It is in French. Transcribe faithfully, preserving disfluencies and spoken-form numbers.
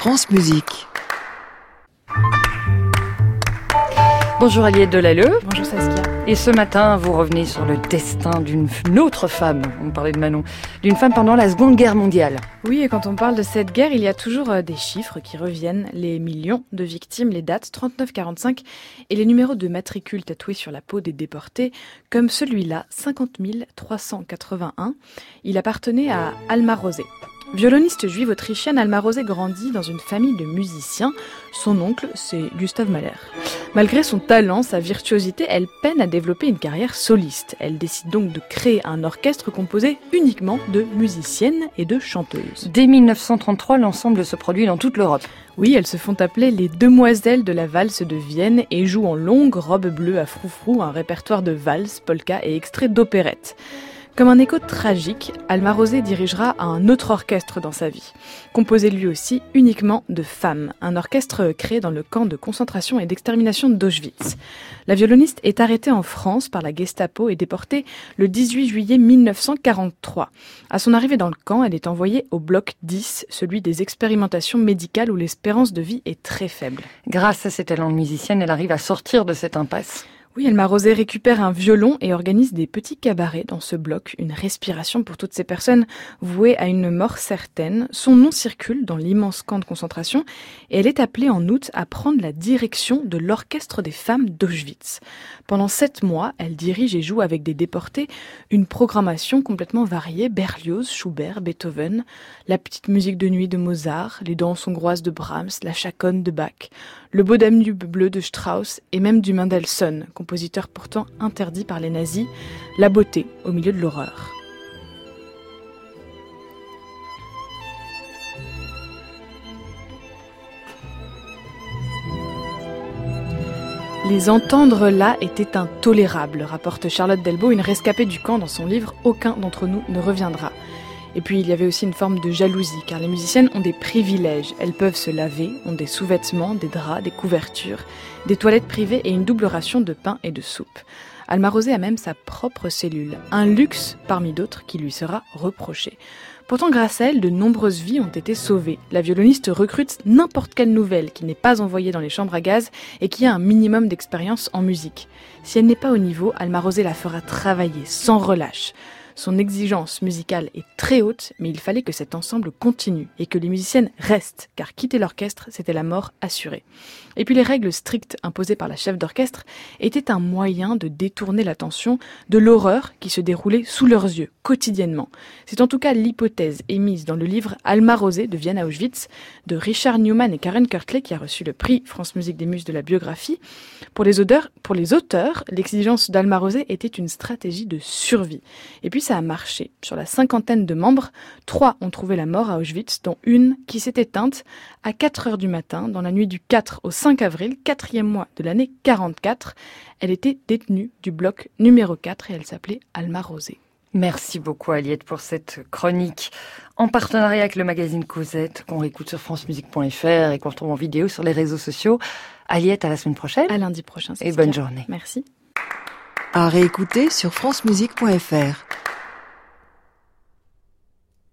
France Musique. Bonjour Aliette Delalleux. Bonjour Saskia. Et ce matin, vous revenez sur le destin d'une autre femme, on parlait de Manon, d'une femme pendant la Seconde Guerre mondiale. Oui, et quand on parle de cette guerre, il y a toujours des chiffres qui reviennent, les millions de victimes, les dates trente-neuf quarante-cinq et les numéros de matricule tatoués sur la peau des déportés, comme celui-là, cinquante mille trois cent quatre-vingt-un. Il appartenait à Alma Rosé. Violoniste juive autrichienne, Alma Rosé grandit dans une famille de musiciens. Son oncle, c'est Gustav Mahler. Malgré son talent, sa virtuosité, elle peine à développer une carrière soliste. Elle décide donc de créer un orchestre composé uniquement de musiciennes et de chanteuses. Dès dix-neuf cent trente-trois, l'ensemble se produit dans toute l'Europe. Oui, elles se font appeler les Demoiselles de la valse de Vienne et jouent en longue robe bleue à froufrou un répertoire de valses, polkas et extraits d'opérettes. Comme un écho tragique, Alma Rosé dirigera un autre orchestre dans sa vie, composé lui aussi uniquement de femmes, un orchestre créé dans le camp de concentration et d'extermination d'Auschwitz. La violoniste est arrêtée en France par la Gestapo et déportée le dix-huit juillet mille neuf cent quarante-trois. À son arrivée dans le camp, elle est envoyée au bloc dix, celui des expérimentations médicales où l'espérance de vie est très faible. Grâce à ses talents de musicienne, elle arrive à sortir de cette impasse. Oui, Alma Rosé récupère un violon et organise des petits cabarets dans ce bloc, une respiration pour toutes ces personnes vouées à une mort certaine. Son nom circule dans l'immense camp de concentration et elle est appelée en août à prendre la direction de l'orchestre des femmes d'Auschwitz. Pendant sept mois, elle dirige et joue avec des déportés une programmation complètement variée, Berlioz, Schubert, Beethoven, la petite musique de nuit de Mozart, les danses hongroises de Brahms, la chaconne de Bach, le beau Danube bleu de Strauss et même du Mendelssohn, compositeur pourtant interdit par les nazis, la beauté au milieu de l'horreur. Les entendre là était intolérable, rapporte Charlotte Delbo, une rescapée du camp dans son livre « Aucun d'entre nous ne reviendra ». Et puis il y avait aussi une forme de jalousie, car les musiciennes ont des privilèges. Elles peuvent se laver, ont des sous-vêtements, des draps, des couvertures, des toilettes privées et une double ration de pain et de soupe. Alma Rosé a même sa propre cellule, un luxe parmi d'autres qui lui sera reproché. Pourtant, grâce à elle, de nombreuses vies ont été sauvées. La violoniste recrute n'importe quelle nouvelle qui n'est pas envoyée dans les chambres à gaz et qui a un minimum d'expérience en musique. Si elle n'est pas au niveau, Alma Rosé la fera travailler sans relâche. Son exigence musicale est très haute, mais il fallait que cet ensemble continue et que les musiciennes restent, car quitter l'orchestre, c'était la mort assurée. Et puis les règles strictes imposées par la chef d'orchestre étaient un moyen de détourner l'attention de l'horreur qui se déroulait sous leurs yeux, quotidiennement. C'est en tout cas l'hypothèse émise dans le livre Alma Rosé de Vienne à Auschwitz de Richard Newman et Karen Kirtley, qui a reçu le prix France Musique des Muses de la biographie. Pour les auteurs, pour les auteurs, l'exigence d'Alma Rosé était une stratégie de survie. Et puis ça a marché. Sur la cinquantaine de membres, trois ont trouvé la mort à Auschwitz, dont une qui s'est éteinte à quatre heures du matin, dans la nuit du quatre au cinq avril, quatrième mois de l'année quarante-quatre. Elle était détenue du bloc numéro quatre et elle s'appelait Alma Rosé. Merci beaucoup Aliette pour cette chronique en partenariat avec le magazine Cosette qu'on réécoute sur francemusique point f r et qu'on retrouve en vidéo sur les réseaux sociaux. Aliette, à la semaine prochaine. À lundi prochain. Et bonne journée. Merci. À réécouter sur francemusique point f r.